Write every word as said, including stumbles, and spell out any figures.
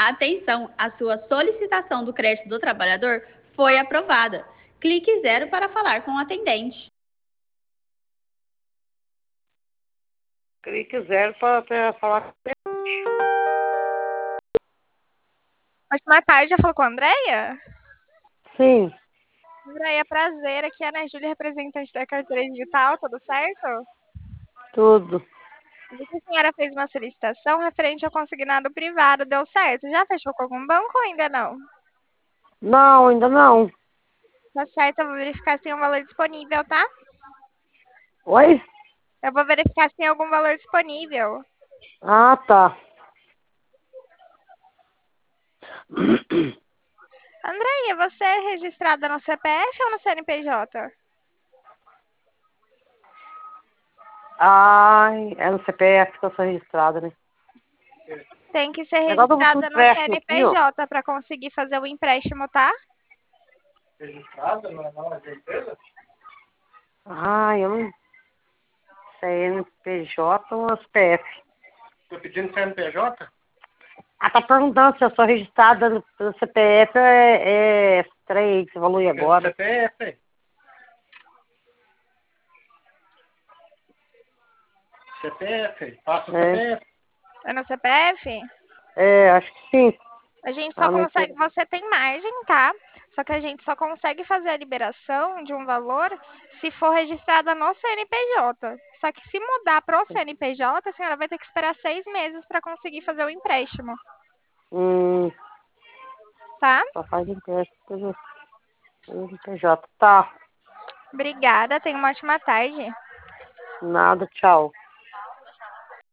Atenção, a sua solicitação do crédito do trabalhador foi aprovada. Clique zero para falar com o atendente. Clique zero para falar com Ótima tarde, já falou com a Andréia? Sim, Andréia, prazer, aqui é a Ana Júlia, representante da carteira digital, tudo certo? tudo. Vi que a senhora fez uma solicitação referente ao consignado privado, deu certo? Já fechou com algum banco ou ainda não? Não, ainda não. Tá certo, eu vou verificar se tem um valor disponível, tá? Oi? Eu vou verificar se tem algum valor disponível. Ah, tá. Andréia, você é registrada no C P F ou no C N P J? Ai, é no C P F que eu sou registrada, né? Tem que ser Negócio do registrada no empréstimo aqui, ó. C N P J para conseguir fazer o empréstimo, tá? Registrada? Não é não, é de empresa? Ai, eu não... C N P J ou C P F? Tô pedindo C N P J? Ah, tá perguntando se eu sou registrada no no C P F, é, é três, que você falou aí agora. C P F? C P F, passa o É. C P F. É no C P F? É, acho que sim. A gente só Ah, não consegue, sei. você tem margem, tá? Só que a gente só consegue fazer a liberação de um valor se for registrada no C N P J. Só que se mudar para o C N P J, a senhora vai ter que esperar seis meses para conseguir fazer o empréstimo, Hum, tá? só faz empréstimo pelo C N P J. Tá, Obrigada, tenha uma ótima tarde. nada, tchau.